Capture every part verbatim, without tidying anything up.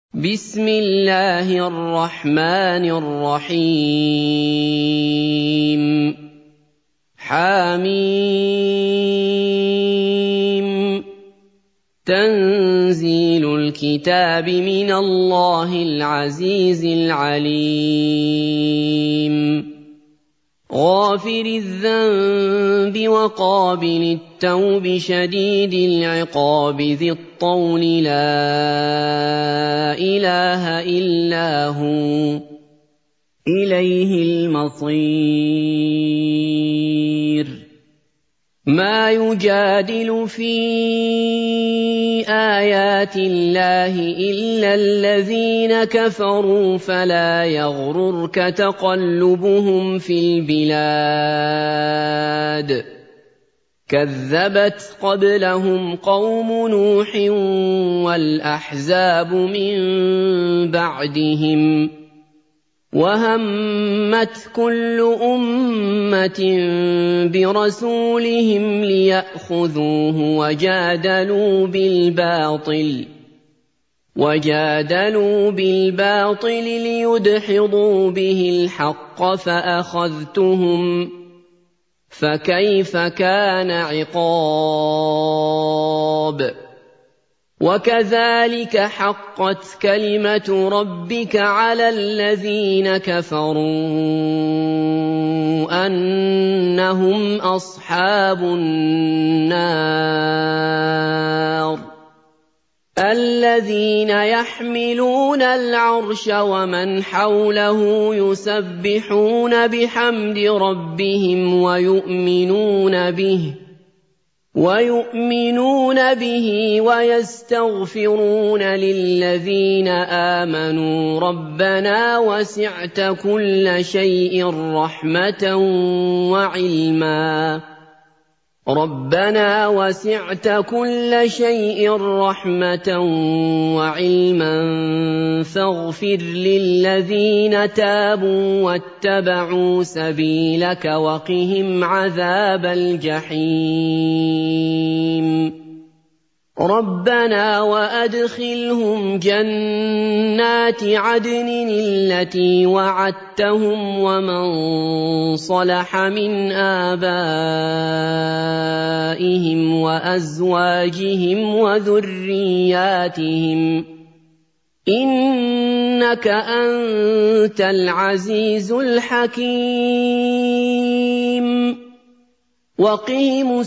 بسم الله الرحمن الرحيم حم تنزيل الكتاب من الله العزيز العليم غافر الذنب وقابل التوب شديد العقاب ذي الطول لا إله إلا هو إليه المصير ما يجادل في آيات الله إلا الذين كفروا فلا يغررك تقلبهم في البلاد كذبت قبلهم قوم نوح والأحزاب من بعدهم وهمت كل أمة برسولهم ليأخذوه وجادلوا بالباطل وجادلوا بالباطل ليدحضوا به الحق فأخذتهم فكيف كان عقاب وكذلك حقت كلمة ربك على الذين كفروا أنهم أصحاب النار الذين يحملون العرش ومن حوله يسبحون بحمد ربهم ويؤمنون به ويؤمنون به ويستغفرون للذين آمنوا ربنا وسعت كل شيء رحمة وعلما ربنا وسعت كل شيء رحمة وعلما فاغفر للذين تابوا واتبعوا سبيلك وقهم عذاب الجحيم ربنا وأدخلهم جنات عدن التي وعدتهم ومن صلح من آبائهم وأزواجهم وذرياتهم إنك أنت العزيز الحكيم وقهم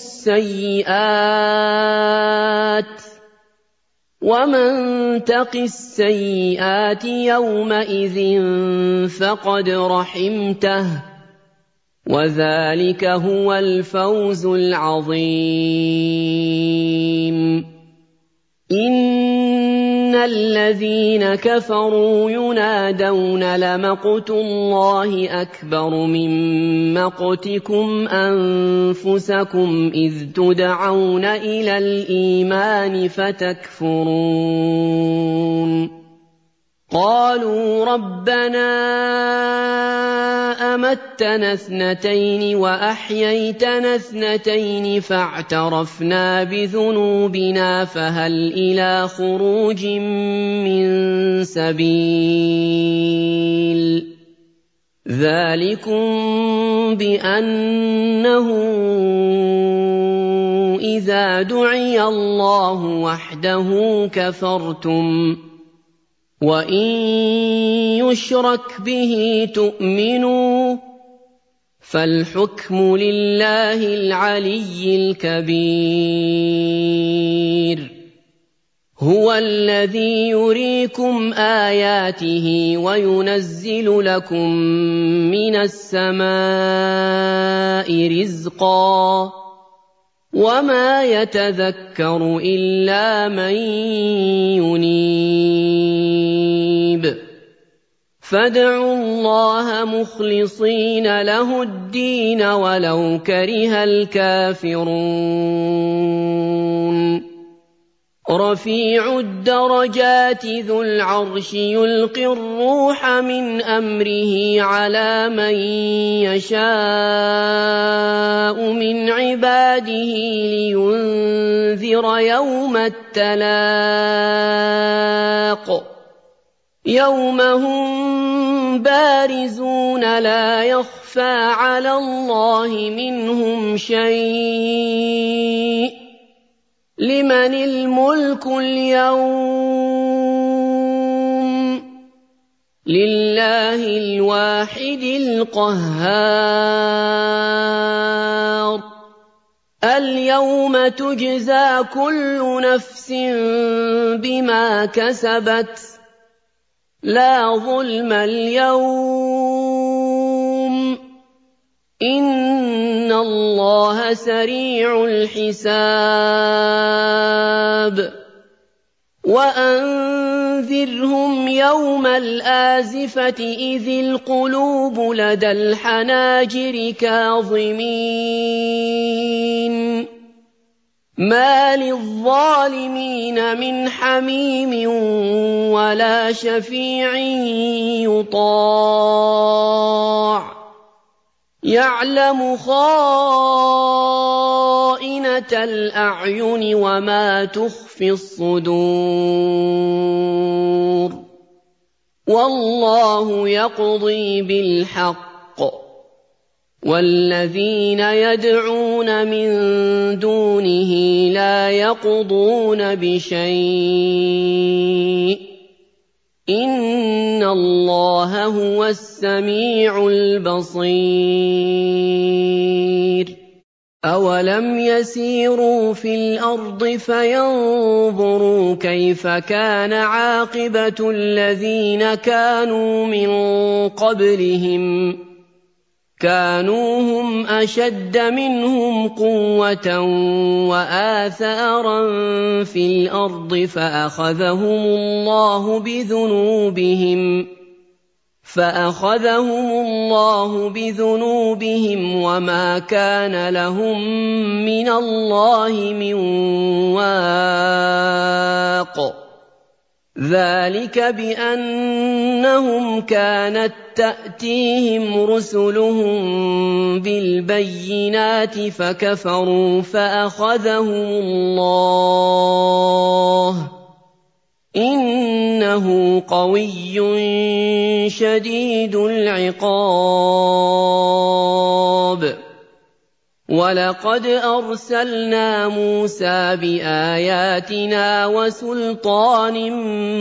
السيئات ومن تق السيئات يومئذ فقد رحمته وذلك هو الفوز العظيم إن الذين كفروا ينادون لمقت الله أكبر من مقتكم أنفسكم إذ تدعون إلى الإيمان فتكفرون قالوا ربنا أمتنا اثنتين وأحييتنا اثنتين فاعترفنا بذنوبنا فهل إلى خروج من سبيل ذلكم بأنه إذا دعي الله وحده كفرتم وإن يشرك به تؤمنوا فالحكم لله العلي الكبير هو الذي يريكم آياته وينزل لكم من السماء رزقا وما يتذكر إلا من ينيب فادعوا الله مخلصين له الدين ولو كره الكافرون رفيع الدرجات ذو العرش يلقي الروح من أمره على من يشاء من عباده لينذر يوم التلاق يوم هم بارزون لا يخفى على الله منهم شيء لمن الملك اليوم لله الواحد القهار اليوم تجزى كل نفس بما كسبت لا ظلم اليوم إن الله سريع الحساب وأنذرهم يوم الآزفة إذ القلوب لدى الحناجر كاظمين ما للظالمين من حميم ولا شفيع يطاع يعلم خائنة الأعين وما تخفي الصدور والله يقضي بالحق والذين يدعون من دونه لا يقضون بشيء إن الله هو السميع البصير أولم يسيروا في الأرض فينظروا كيف كان عاقبة الذين كانوا من قبلهم كانوا هم أشد منهم قوة وآثارا في الأرض فأخذهم الله بذنوبهم فأخذهم الله بذنوبهم وما كان لهم من الله من واق ذلك بأنهم كانت تأتيهم رسلهم بالبينات فكفروا فأخذهم الله إنه قوي شديد العقاب ولقد أرسلنا موسى بآياتنا وسلطان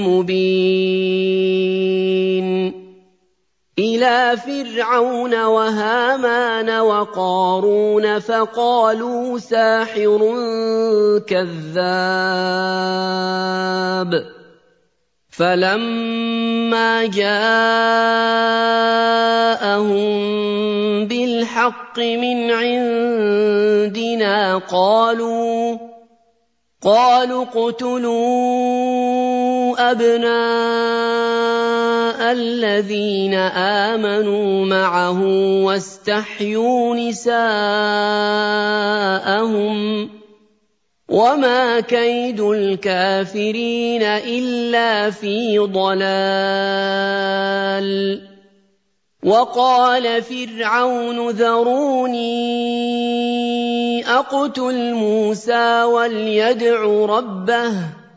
مبين إلى فرعون وهامان وقارون فقالوا ساحر كذاب فلما جاءهم بالحق من عندنا قالوا قالوا اقتلوا أبناء الذين آمنوا معه واستحيوا نساءهم وما كيد الكافرين إلا في ضلال وقال فرعون ذروني أقتل موسى وليدع ربه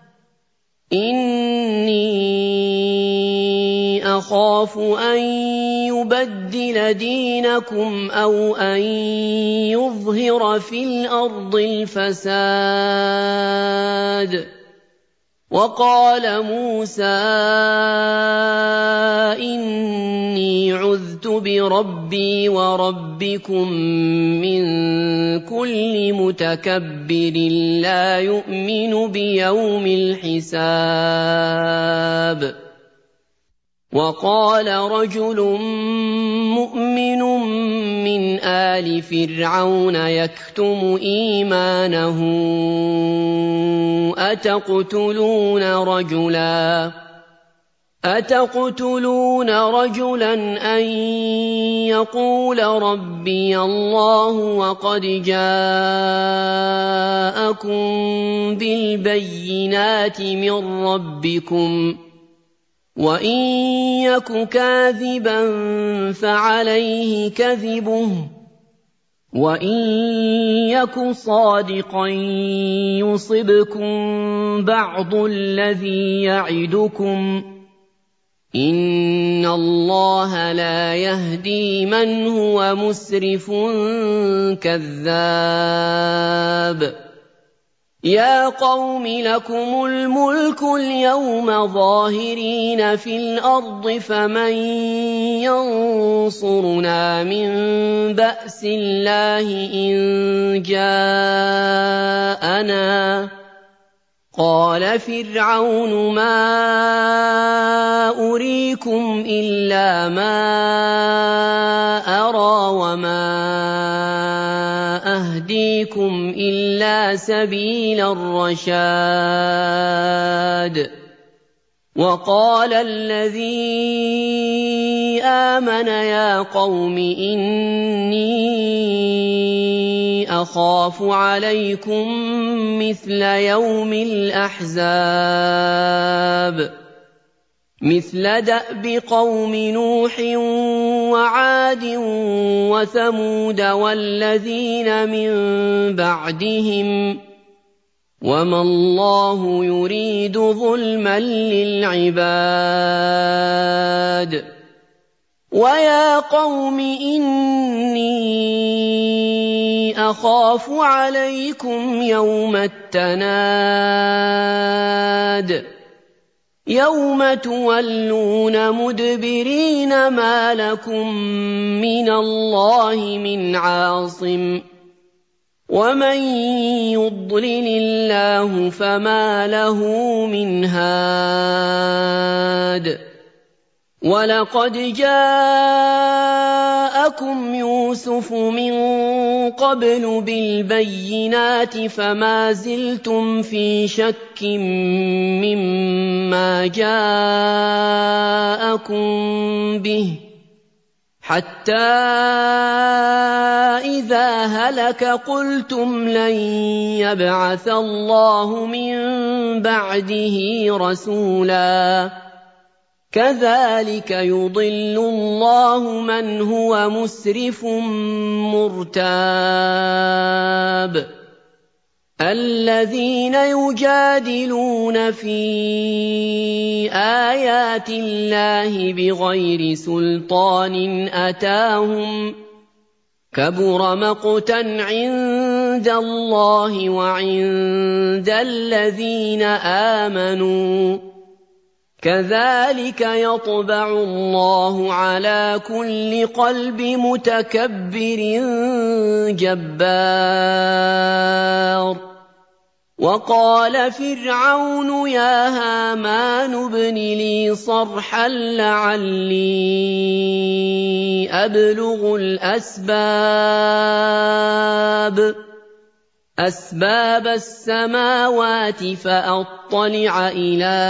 إني أخاف أن يبدل دينكم أو أن يظهر في الأرض الفساد وقال موسى إني عذت بربي وربكم من كل متكبر لا يؤمن بيوم الحساب وقال رجل مؤمن من آل فرعون يكتم إيمانه أتقتلون رجلا أتقتلون رجلا أن يقول ربي الله وقد جاءكم بالبينات من ربكم وإن يك كاذبا فعليه كذبه وإن يك صادقا يصبكم بعض الذي يعدكم إِنَّ اللَّهَ لَا يَهْدِي مَنْ هُوَ مُسْرِفٌ كَذَّابٌ يَا قَوْمِ لَكُمُ الْمُلْكُ الْيَوْمَ ظَاهِرِينَ فِي الْأَرْضِ فَمَن يَنصُرُنَا مِن بَأْسِ اللَّهِ إِن جَاءَنَا ۚ قَالَ فِرْعَوْنُ مَا أُرِيكُمْ إِلَّا مَا أَرَىٰ وَمَا أَهْدِيكُمْ إِلَّا سَبِيلَ الرَّشَادِ وَقَالَ الَّذِي آمَنَ يَا قَوْمِ إِنِّي أَخَافُ عَلَيْكُم مِّثْلَ يَوْمِ الْأَحْزَابِ مِثْلَ دَأْبِ قَوْمِ نُوحٍ وَعَادٍ وَثَمُودَ وَالَّذِينَ مِن بَعْدِهِمْ ۚ وَمَا اللَّهُ يُرِيدُ ظُلْمًا لِّلْعِبَادِ وَيَا قَوْمِ إِنِّي أَخَافُ عَلَيْكُمْ يَوْمَ التَّنَادِ يَوْمَ تُوَلُّونَ مُدْبِرِينَ مَا لَكُم مِّنَ اللَّهِ مِنْ عَاصِمٍ وَمَن يُضْلِلِ اللَّهُ فَمَا لَهُ مِنْ هَادٍ وَلَقَدْ جَاءَكُمْ يُوسُفُ مِن قَبْلُ بِالْبَيِّنَاتِ فَمَا زِلْتُمْ فِي شَكٍّ مِّمَّا جَاءَكُم بِهِ حَتَّىٰ إِذَا هَلَكَ قُلْتُمْ لَن يَبْعَثَ اللَّهُ مِن بَعْدِهِ رَسُولًا كَذَٰلِكَ يُضِلُّ اللَّهُ مَنْ هُوَ مُسْرِفٌ مُّرْتَابٌ الَّذِينَ يُجَادِلُونَ فِي آيَاتِ اللَّهِ بِغَيْرِ سُلْطَانٍ أَتَاهُمْ ۖ كَبُرَ مَقْتًا عِندَ اللَّهِ وَعِندَ الَّذِينَ آمَنُوا ۚ كَذَٰلِكَ يَطْبَعُ اللَّهُ عَلَىٰ كُلِّ قَلْبِ مُتَكَبِّرٍ جَبَّارٍ وَقَالَ فِرْعَوْنُ يَا هَامَانُ ابْنِ لِي صَرْحًا لَّعَلِّي أَبْلُغُ الْأَسْبَابَ أَسْبَابَ السَّمَاوَاتِ فَأَطَّلِعَ إِلَىٰ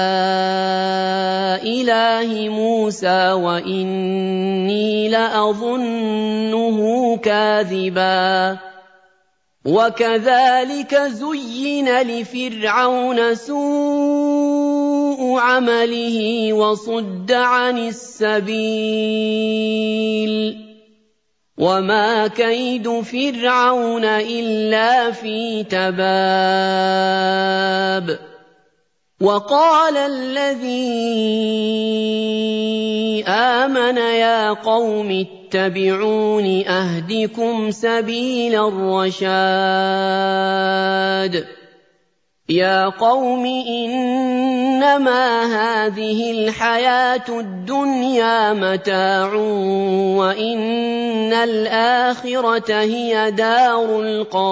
إِلَٰهِ مُوسَىٰ وَإِنِّي لَأَظُنُّهُ كَاذِبًا وَكَذَٰلِكَ زُيِّنَ لِفِرْعَوْنَ سُوءُ عَمَلِهِ وَصُدَّ عَنِ السَّبِيلِ ۚ وَمَا كَيْدُ فِرْعَوْنَ إِلَّا فِي تَبَابٍ وَقَالَ الَّذِي آمَنَ يَا قَوْمِ اتَّبِعُونِ أَهْدِكُمْ سَبِيلَ الرَّشَادِ يَا قَوْمِ إِنَّمَا هَٰذِهِ الْحَيَاةُ الدُّنْيَا مَتَاعٌ وَإِنَّ الْآخِرَةَ هِيَ دَارُ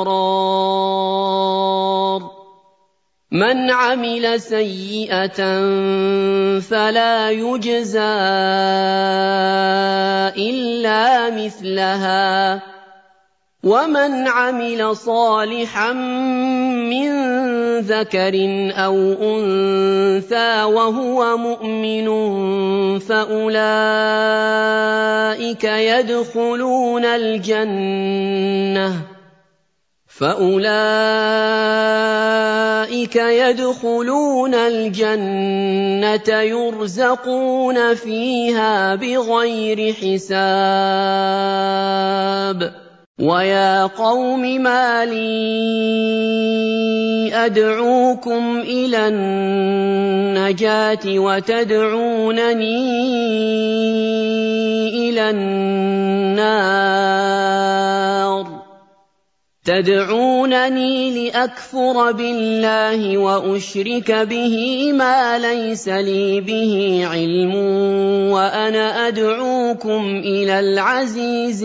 الْقَرَارِ مَنْ عَمِلَ سَيِّئَةً فَلَا يُجْزَىٰ إِلَّا مِثْلَهَا وَمَنْ عَمِلَ صَالِحًا مِّن ذَكَرٍ أَوْ أُنثَىٰ وَهُوَ مُؤْمِنٌ فَأُولَٰئِكَ يَدْخُلُونَ الْجَنَّةَ فَأُولَٰئِكَ يَدْخُلُونَ الْجَنَّةَ يُرْزَقُونَ فِيهَا بِغَيْرِ حِسَابٍ وَيَا قَوْمِ مَا لِي أَدْعُوكُمْ إِلَى النَّجَاةِ وَتَدْعُونَنِي إِلَى النَّارِ تدعونني لأكفر بالله وأشرك به ما ليس لي به علم وأنا أدعوكم إلى العزيز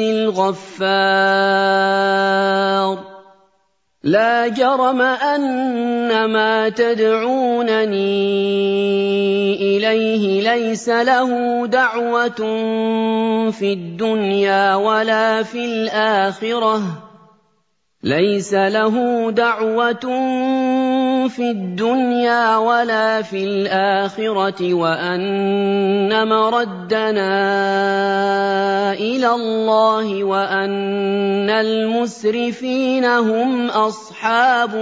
الغفار لا جرم أن ما تدعونني إليه ليس له دعوة في الدنيا ولا في الآخرة ليس له دعوة في الدنيا ولا في الآخرة وأن مردنا إلى الله وأن المسرفين هم أصحاب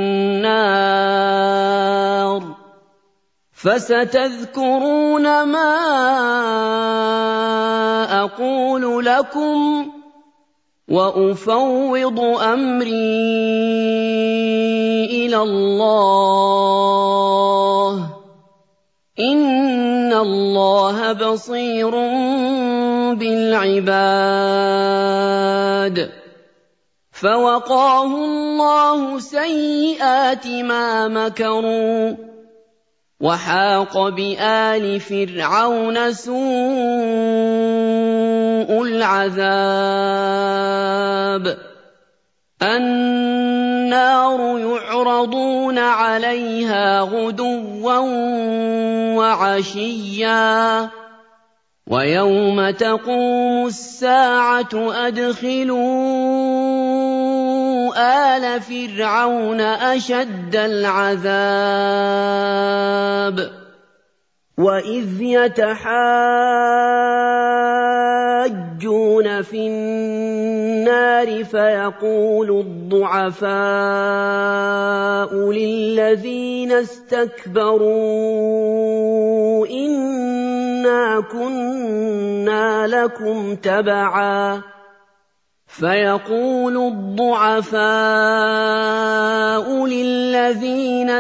النار فستذكرون ما أقول لكم وأفوض أمري إلى الله إن الله بصير بالعباد فوقاه الله سيئات ما مكروا وحاق بآل فرعون سوء العذاب النار يعرضون عليها غدوا وعشيا ويوم تقوم الساعة أدخلوا آل فرعون أشد العذاب وإذ يتحاجون في النار فيقول الضعفاء للذين استكبروا إنا كنا لكم تبعا فيقول الضعفاء للذين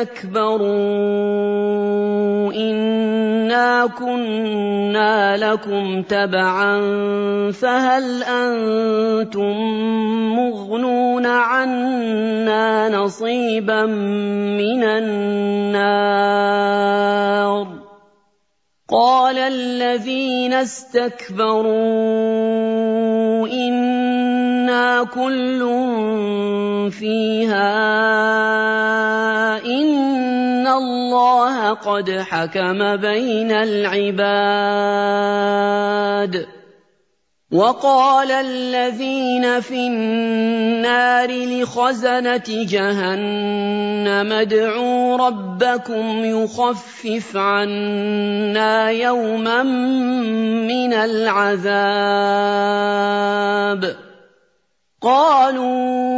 استكبروا إنا كنا لكم تبعا فهل أنتم مغنون عنا نصيبا من النار قال الذين استكبروا إنا كل فيها إن الله قد حكم بين العباد وقال الذين في النار لخزنة جهنم ادعوا ربكم يخفف عنا يوما من العذاب قالوا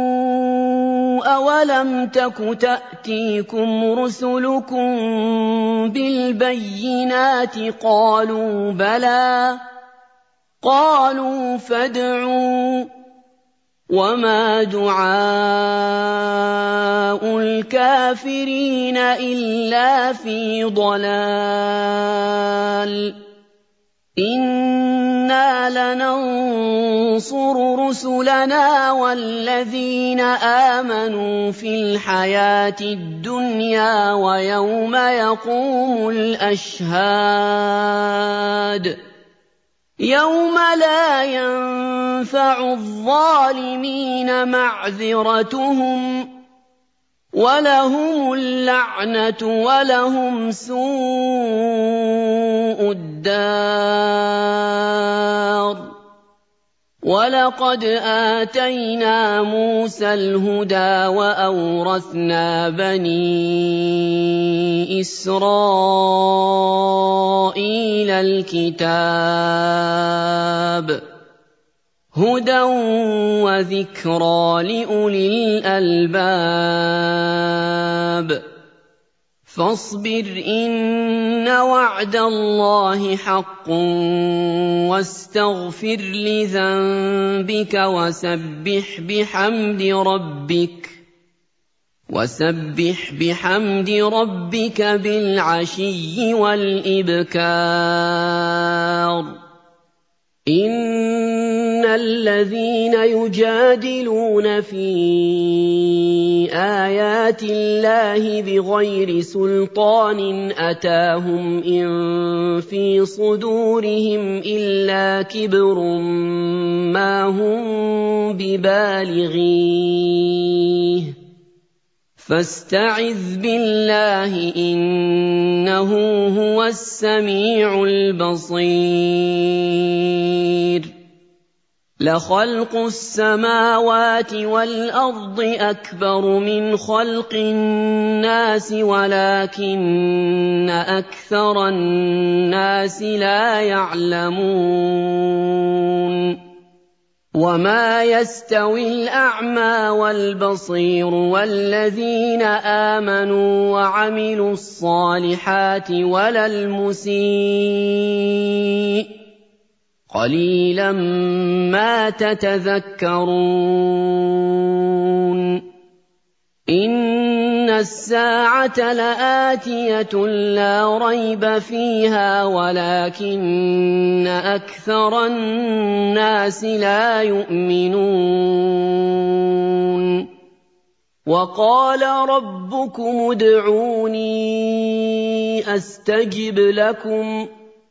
أولم تك تأتيكم رسلكم بالبينات قالوا بلى قالوا فادعوا وما دعاء الكافرين إلا في ضلال إنا لننصر رسلنا والذين آمنوا في الحياة الدنيا ويوم يقوم الأشهاد يوم لا ينفع الظالمين معذرتهم ولهم اللعنة ولهم سوء الدار ولقد آتينا موسى الهدى وأورثنا بني إسرائيل الكتاب هدى وذكرى لأولي الألباب فاصبر إن وعد الله حق واستغفر لذنبك وسبح بحمد ربك وسبح بحمد ربك بالعشي والإبكار إن الذين يجادلون في آيات الله بغير سلطان أتاهم إن في صدورهم إلا كبر ما هم ببالغيه فاستعذ بالله إنه هو السميع البصير لخلق السماوات والأرض أكبر من خلق الناس ولكن أكثر الناس لا يعلمون وما يستوي الأعمى والبصير والذين آمنوا وعملوا الصالحات ولا المسيء قليلا ما تتذكرون إن الساعة لآتية لا ريب فيها ولكن أكثر الناس لا يؤمنون وقال ربكم ادعوني أستجب لكم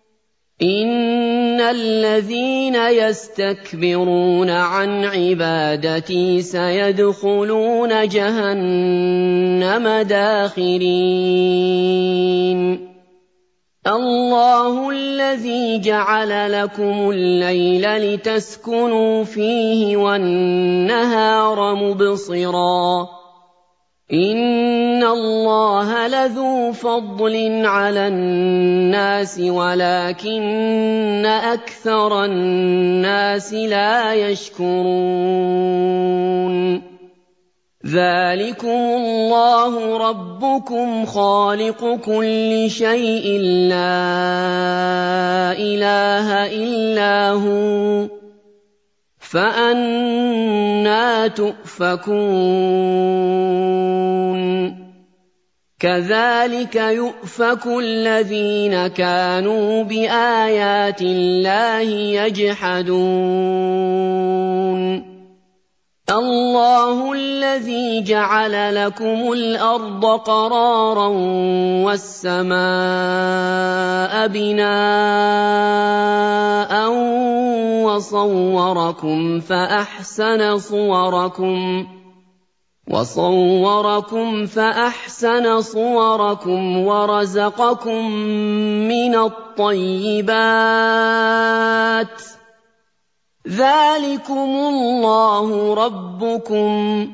إن الذين يستكبرون عن عبادتي سيدخلون جهنم داخرين الله الذي جعل لكم الليل لتسكنوا فيه والنهار مبصرا إن الله لذو فضل على الناس ولكن أكثر الناس لا يشكرون ذلكم الله ربكم خالق كل شيء لا إله إلا هو فأنى تؤفكون كذلك يؤفك الذين كانوا بآيات الله يجحدون الله الذي جعل لكم الأرض قرارا والسماء بناء وصوركم فأحسن صوركم وصوركم فأحسن صوركم ورزقكم من الطيبات ذلكم الله ربكم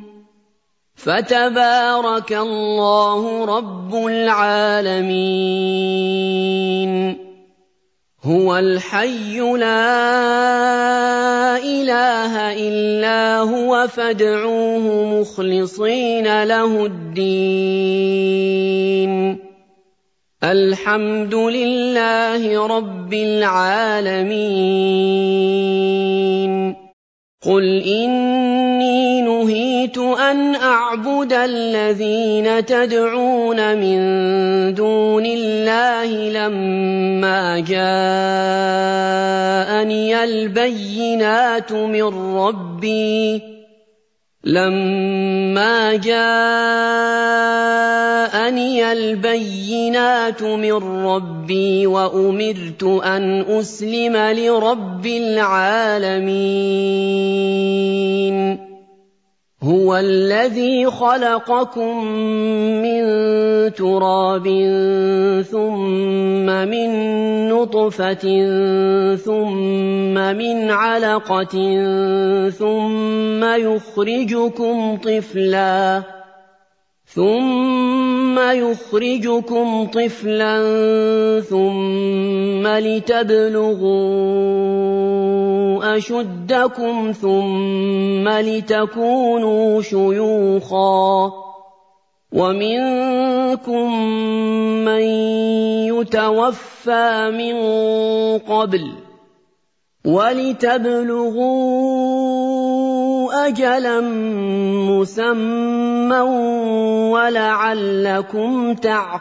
فتبارك الله رب العالمين هو الحي لا إله إلا هو فادعوه مخلصين له الدين الحمد لله رب العالمين قل إني نهيت أن أعبد الذين تدعون من دون الله لما جاءني البينات من ربي لما جاءني البينات من ربي وأمرت أن أسلم لرب العالمين هو الذي خلقكم من تراب ثم من نطفة ثم من علقة ثم يخرجكم طفلا ثم يخرجكم طفلا ثم لتبلغوا أشدكم ثم لتكونوا شيوخا وَمِنكُم مَّن يُتَوَفَّىٰ مِن قَبْلُ ۖ وَلِتَبْلُغُوا أَجَلًا مُّسَمًّى وَلَعَلَّكُمْ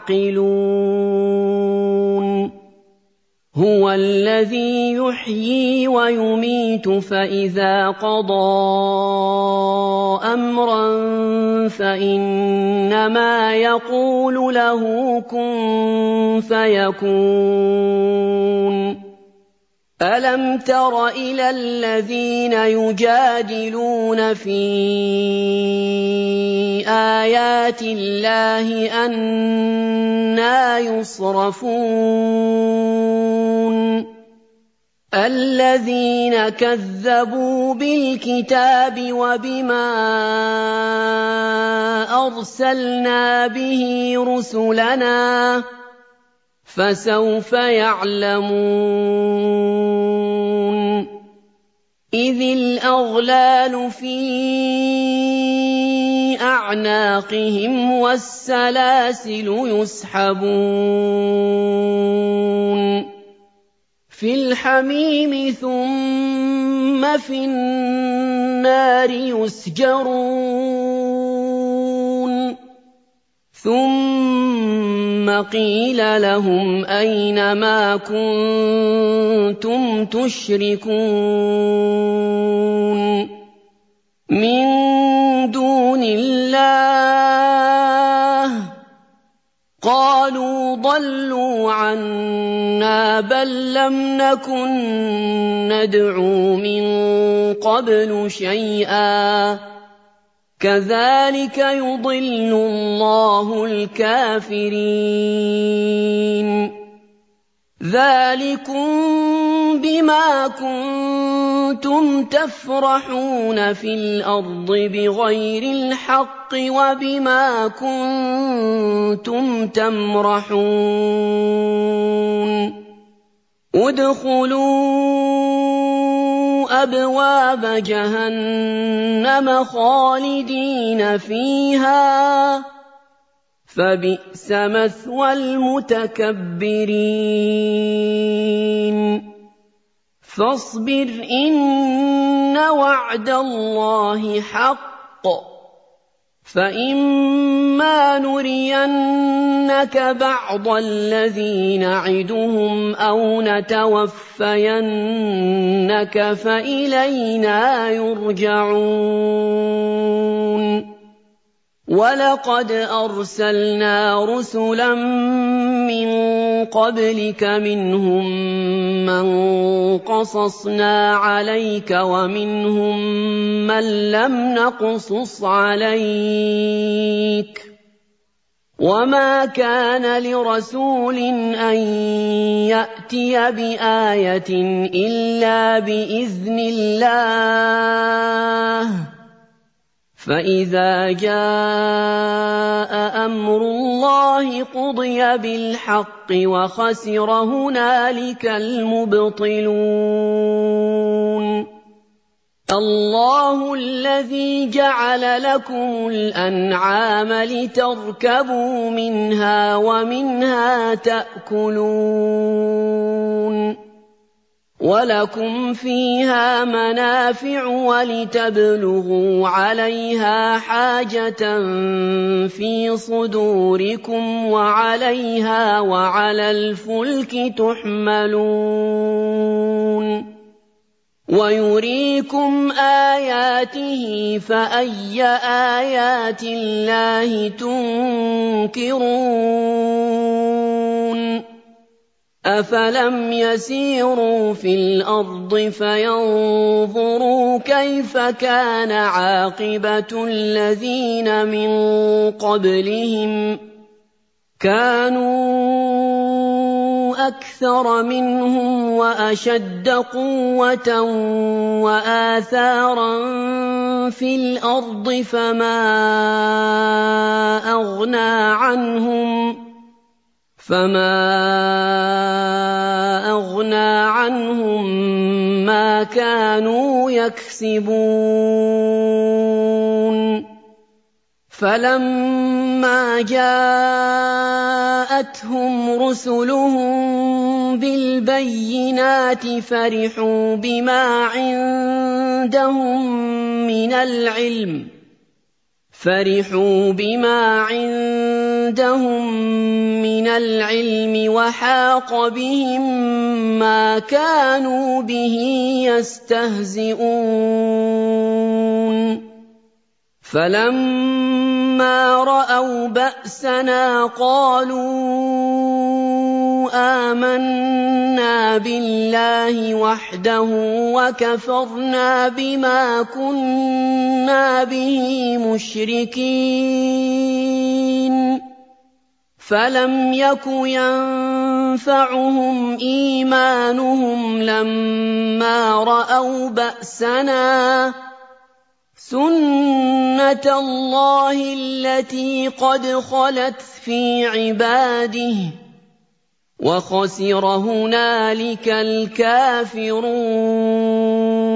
تَعْقِلُونَ هُوَ الَّذِي يُحْيِي وَيُمِيتُ فَإِذَا قَضَىٰ أَمْرًا فَإِنَّمَا يَقُولُ لَهُ كُن فَيَكُونُ أَلَمْ تَرَ إِلَى الَّذِينَ يُجَادِلُونَ فِي آيَاتِ اللَّهِ أَنَّىٰ يُصْرَفُونَ الَّذِينَ كَذَّبُوا بِالْكِتَابِ وَبِمَا أَرْسَلْنَا بِهِ رُسُلَنَا ۖ فَسَوْفَ يَعْلَمُونَ إِذِ الْأَغْلَالُ فِي أَعْنَاقِهِمْ وَالسَّلَاسِلُ يُسْحَبُونَ فِي الْحَمِيمِ ثُمَّ فِي النَّارِ يُسْجَرُونَ ثُمَّ قِيلَ لَهُمْ أَيْنَ مَا كُنتُمْ تُشْرِكُونَ مِن دُونِ اللَّهِ ۖ قَالُوا ضَلُّوا عَنَّا بَل لَّمْ نَكُن نَّدْعُو مِن قَبْلُ شَيْئًا ۚ كَذَٰلِكَ يُضِلُّ اللَّهُ الْكَافِرِينَ ذَٰلِكُم بِمَا كُنتُمْ تَفْرَحُونَ فِي الْأَرْضِ بِغَيْرِ الْحَقِّ وَبِمَا كُنتُمْ تَمْرَحُونَ ادْخُلُوا أَبْوَابَ جَهَنَّمَ خَالِدِينَ فِيهَا ۖ فَبِئْسَ مَثْوَى الْمُتَكَبِّرِينَ فَاصْبِرْ إِنَّ وَعْدَ اللَّهِ حَقٌّ ۚ فَإِمَّا نُرِيَنَّكَ بَعْضَ الَّذِي نَعِدُهُمْ أَوْ نَتَوَفَّيَنَّكَ فَإِلَيْنَا يُرْجَعُونَ وَلَقَدْ أَرْسَلْنَا رُسُلًا مِّن قَبْلِكَ مِنْهُم مَّن قَصَصْنَا عَلَيْكَ وَمِنْهُم مَّن لَّمْ نَقْصُصْ عَلَيْكَ ۗ وَمَا كَانَ لِرَسُولٍ أَن يَأْتِيَ بِآيَةٍ إِلَّا بِإِذْنِ اللَّهِ ۚ فَإِذَا جَاءَ أَمْرُ اللَّهِ قُضِيَ بِالْحَقِّ وَخَسِرَ هُنَالِكَ الْمُبْطِلُونَ اللَّهُ الَّذِي جَعَلَ لَكُمُ الْأَنْعَامَ لِتَرْكَبُوا مِنْهَا وَمِنْهَا تَأْكُلُونَ وَلَكُمْ فِيهَا مَنَافِعُ وَلِتَبْلُغُوا عَلَيْهَا حَاجَةً فِي صُدُورِكُمْ وَعَلَيْهَا وَعَلَى الْفُلْكِ تُحْمَلُونَ وَيُرِيكُمْ آيَاتِهِ فَأَيَّ آيَاتِ اللَّهِ تُنكِرُونَ أَفَلَمْ يَسِيرُوا فِي الْأَرْضِ فَيَنظُرُوا كَيْفَ كَانَ عَاقِبَةُ الَّذِينَ مِن قَبْلِهِمْ ۚ كَانُوا أَكْثَرَ مِنْهُمْ وَأَشَدَّ قُوَّةً وَآثَارًا فِي الْأَرْضِ فَمَا أَغْنَىٰ عَنْهُم فَمَا أَغْنَىٰ عَنْهُم مَّا كَانُوا يَكْسِبُونَ فَلَمَّا فَلَمَّا جَاءَتْهُمْ رُسُلُهُم بِالْبَيِّنَاتِ فَرِحُوا بِمَا عِندَهُم مِّنَ الْعِلْمِ فرحوا بما عندهم من العلم وحاق بهم ما كانوا به يستهزئون فلما رأوا بأسنا قالوا آمنا بالله وحده وكفرنا بما كنا به مشركين فلم يك ينفعهم إيمانهم لما رأوا بأسنا سُنَّةَ اللَّهِ الَّتِي قَدْ خَلَتْ فِي عِبَادِهِ ۖ وَخَسِرَ هُنَالِكَ الْكَافِرُونَ